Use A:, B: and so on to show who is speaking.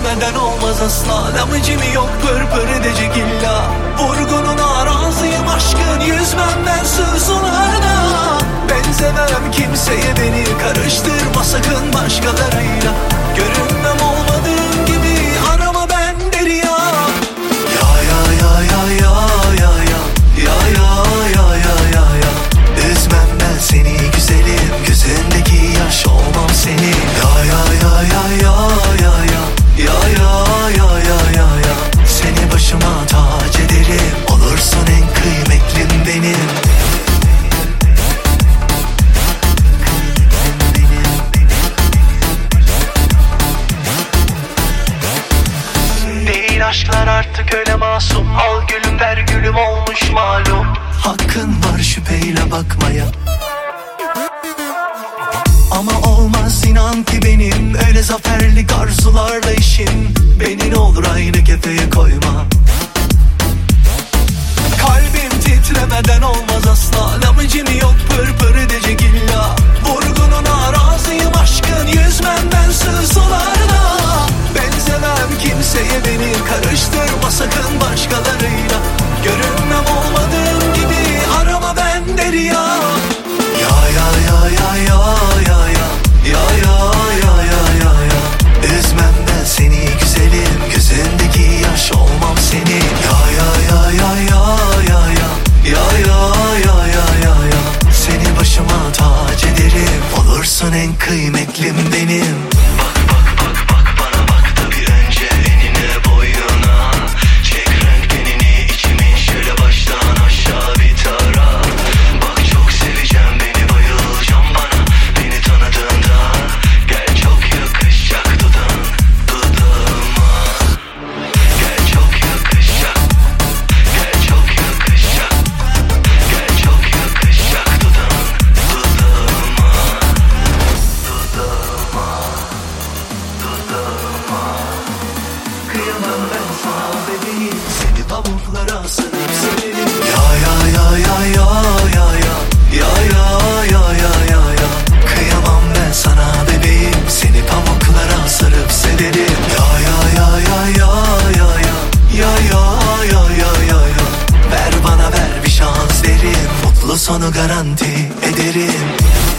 A: titlemeden olmaz asla. Lamıcım yok pırpır edecek illa. Vurgunun araziyim aşkın, yüzmem ben sığ sularda. Benzemem kimseye, beni karıştırma sakın başkalarıyla. Görünmem olmadığım gibi, arama ben derya. Ya ya ya ya ya ya ya ya ya ya ya ya. Üzmem ben seni güzelim, gözündeki yaş olmam senin. Ya ya ya ya ya ya ya ya ya ya ya ya ya. Seni başıma tac ederim, olursun en kıymetlim benim. Değil aşklar artık öyle masum, al gülüm ver gülüm olmuş malum. Hakkın var şüpheyle bakmaya, ama olmaz inan ki benim öyle zaferlik arzularla işim. Beni ne olur aynı kefeye koyma. Kalbim titremeden olmaz asla. Lamıcım yok pırpır edecek illa. Vurgunun araziyim aşkın, yüzmem ben sığ sularda. Benzemem kimseye, beni karıştırma sakın başkalarıyla. Görünmem olmadığım gibi, arama ben derya. Ya ya ya ya ya ya ya ya ya ya ya ya. Üzmem ben seni güzelim, gözündeki yaş olmam senin. Ya ya ya ya ya ya ya ya ya ya ya ya. Seni başıma tac ederim, olursun en kıymetlim benim. Bak bak bak bak bana bak da bir önce enine boyuna. Çek renk tenini içimin şöyle baştan aşağı bir tara. Bak çok seveceğim beni, bayılacağım bana beni tanıdığında. Gel çok yakışacak dudağın dudağıma. Gel çok yakışacak, gel çok yakışacak, gel çok yakışacak dudağın dudağıma. Dudağıma, dudağıma. Kıyamam ben sana bebeğim, seni pamuklara sarıp severim. Ya ya ya ya ya ya ya ya ya ya ya ya ya. Kıyamam ben sana bebeğim, seni pamuklara sarıp severim. Ya ya ya ya ya ya ya ya ya ya ya ya ya. Ver bana ver bir şans derim, mutlu sonu garanti ederim.